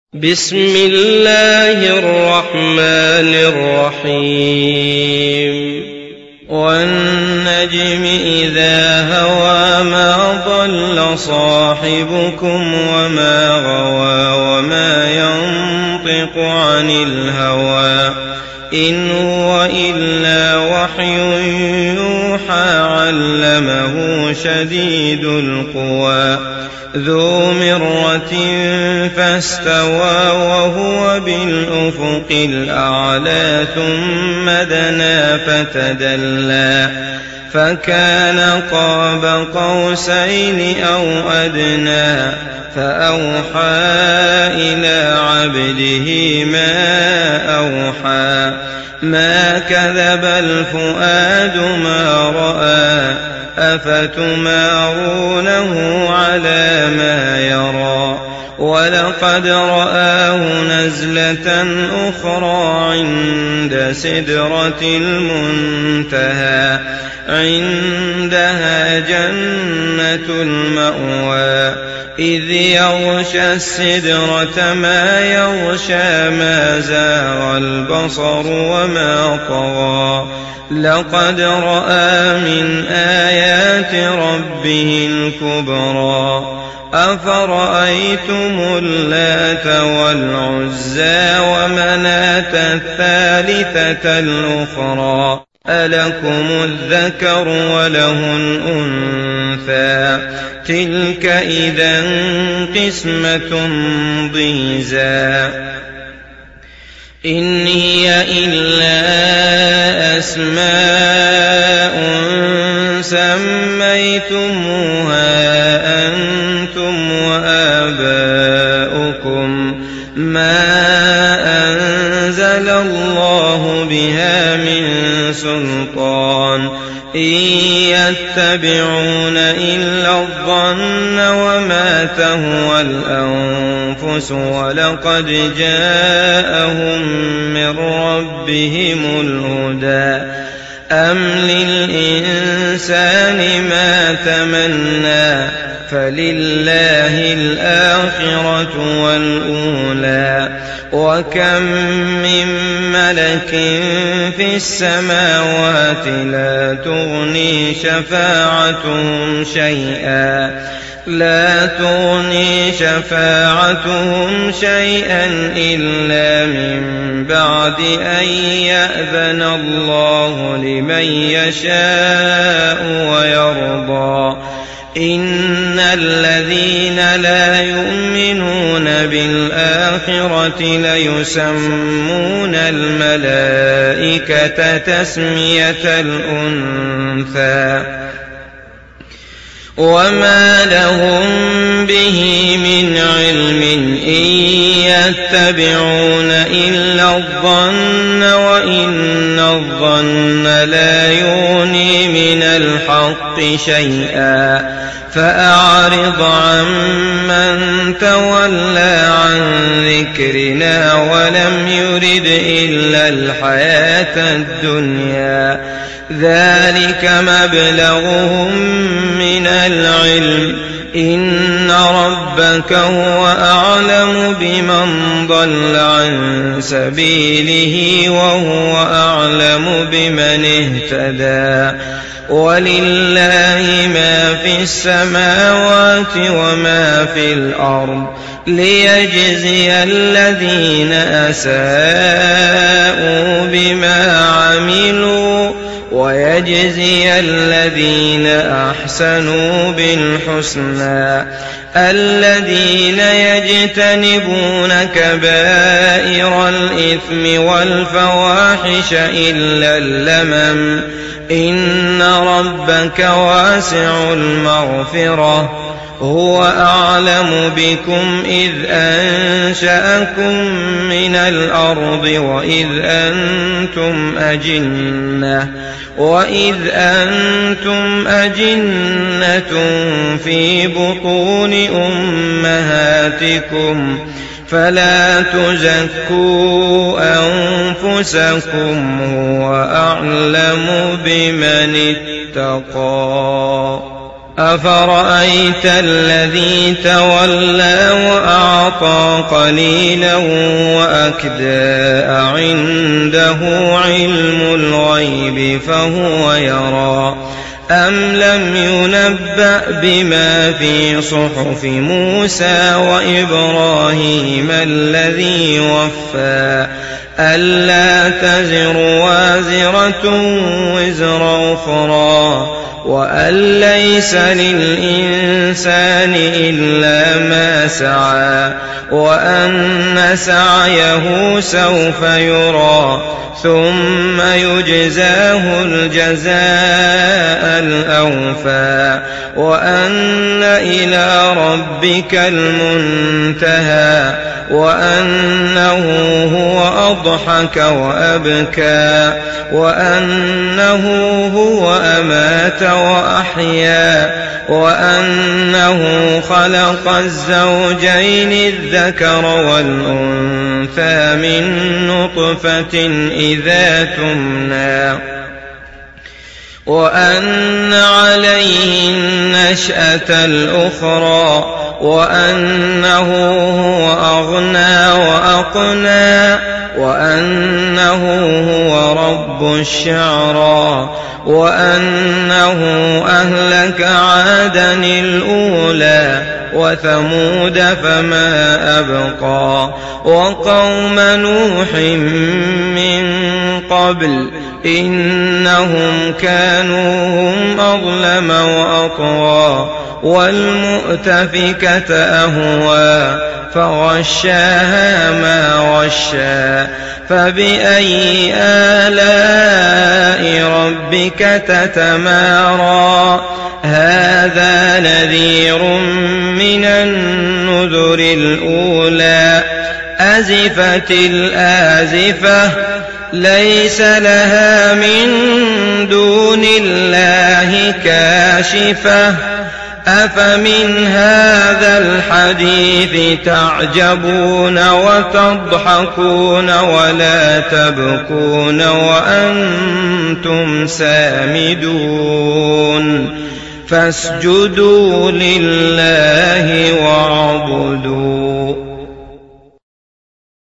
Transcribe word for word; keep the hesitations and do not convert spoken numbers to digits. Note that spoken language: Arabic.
بسم الله الرحمن الرحيم والنجم إذا هوى ما ضل صاحبكم وما غوى وما ينطق عن الهوى إن هو إلا وحي يوحى علمه شديد القوى ذو مرة فاستوى وهو بالأفق الأعلى ثم دنا فتدلى فكان قاب قوسين أو أدنى فأوحى إلى عبده ما أوحى ما كذب الفؤاد ما رأى أفتمارونه على ما يرى ولقد رآه نزلة أخرى عند سدرة المنتهى عندها جنة المأوى إذ يغشى السدرة ما يغشى ما زاغ البصر وما طغى لقد رأى من آيات ربه الكبرى أفرأيتم اللات والعزى ومناة الثالثة الأخرى ألكم الذكر وله الأنثى تلك إذا قسمة ضيزى إن هي إلا أسماء سميتموها أنتم وآباؤكم ما أنزل الله بها من سلطان إن يتبعون إلا الظن وما تهوى الأنفس ولقد جاءهم من ربهم الهدى أم للإنسان ما تمنى فلله الآخرة والأولى وكم من ملك في السماوات لا تغني شفاعتهم شيئا لا تغني شفاعتهم شيئا إلا من بعد أن يأذن الله لمن يشاء ويرضى إن الذين لا يؤمنون بالآخرة ليسمون الملائكة تسمية الأنثى وما لهم به من علم إن يتبعون إلا الظن وإن الظن لا يغني من الحق شيئا فأعرض عمن تولى عن ذكرنا ولم يرد إلا الحياة الدنيا ذلك مبلغهم من العلم إن ربك هو أعلم بمن ضل عن سبيله وهو أعلم بمن اهتدى ولله ما في السماوات وما في الأرض ليجزي الذين أساءوا بما عملوا ويجزي الذين أحسنوا بالحسنى الذين يجتنبون كبائر الإثم والفواحش إلا اللمم إن ربك واسع المغفرة هو أعلم بكم إذ أنشأكم من الأرض وإذ أنتم أجنة وإذ أنتم أجنة في بطون أمهاتكم فلا تزكوا أنفسكم هو أعلم بمن اتقى أفرأيت الذي تولى وأعطى قليلا وأكدى عنده علم الغيب فهو يرى أم لم ينبأ بما في صحف موسى وإبراهيم الذي وفى ألا تزر وازرة وزر أخرى وأن ليس للإنسان إلا ما سعى وأن سعيه سوف يرى ثم يجزاه الجزاء الأوفى وأن إلى ربك المنتهى وأنه هو أضحك وأبكى وأنه هو أمات وأحيا وأنه خلق الزوجين الذكر والأنثى من نطفة إذا تمنى وأن عليه النشأة الأخرى وأنه هو أغنى وأقنى وأنه هو رب الشعرى وأنه أهلك عادا الأولى وثمود فما أبقى وقوم نوح من قبل إنهم كانوا هم أظلم وأطغى والمؤتفكة أهوى فغشاها ما غشى فبأي آلاء ربك تتمارى هذا نذير من النذر الأولى أزفت الآزفة ليس لها من دون الله كاشفة أفمن هذا الحديث تعجبون وتضحكون ولا تبكون وأنتم سامدون فاسجدوا لله واعبدوا